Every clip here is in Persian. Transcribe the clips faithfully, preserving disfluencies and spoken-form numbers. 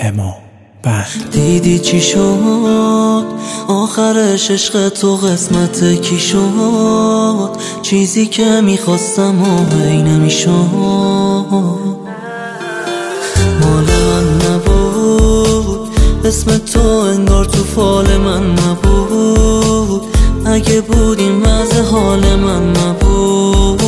اما بند. دیدی چی شد آخرش، عشق تو قسمت کی شد؟ چیزی که میخواستم و هی نمیشد، مال من نبود، اسم تو انگار تو فال من نبود، اگه بود این وضع حال من نبود.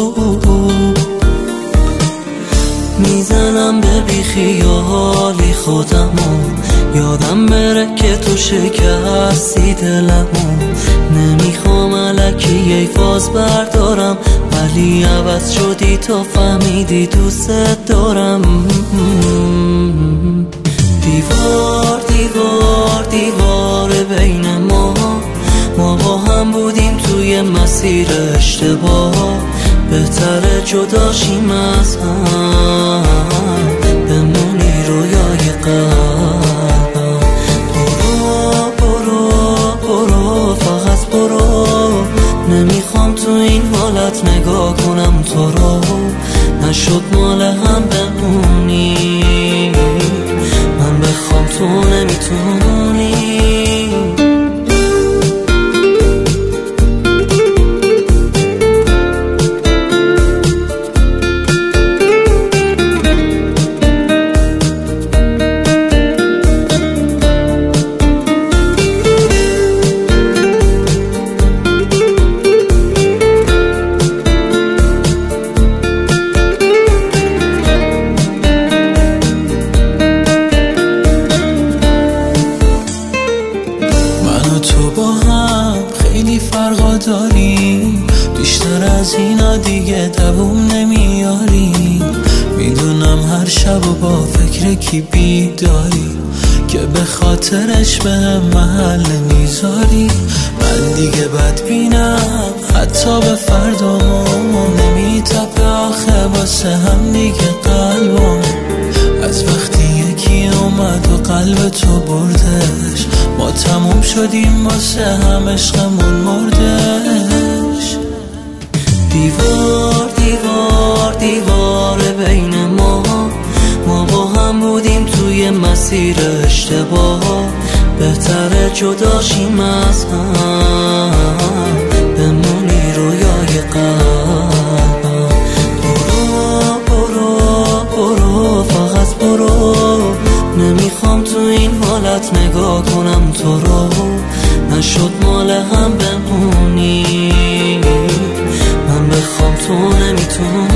میزنم به بیخیالی خودمو، یادم بره که تو شکستی دلمو، نمیخوام الکی ای فاز بردارم، ولی عوض شدی تا فهمیدی دوست دارم. دیوار دیوار دیوار بین ما، ما با هم بودیم توی مسیر اشتباه، بهتره جداشیم از هم، بمونی رویای قلبم. برو برو برو فقط برو، نمیخوام تو این حالت نگاه کنم تو رو، نشد مال هم بمونی، من بخوام تو نمیتونی. خیلی فرقا داریم، بیشتر از اینا دیگه دووم نمیاری. میدونم هر شب و با فکر کی بیداری، که به خاطرش به محل میذاری. من دیگه بد بینم حتی به فردامو، نمیتپه آخه واسه هم دیگه قلبم، از وقتی یکی اومد و قلب تو بردش، ما تموم شدیم واسه هم عشقمون مردش. دیوار دیوار دیوار بین ما، ما با هم بودیم توی مسیر اشتباه، بهتره جداشیم از هم، بمونی رویای قلبم. برو برو برو فقط برو، نمیخوام تو این حالت نگاه کنم تو رو، نشد مال هم بمونی، من بخوام تو نمیتونی.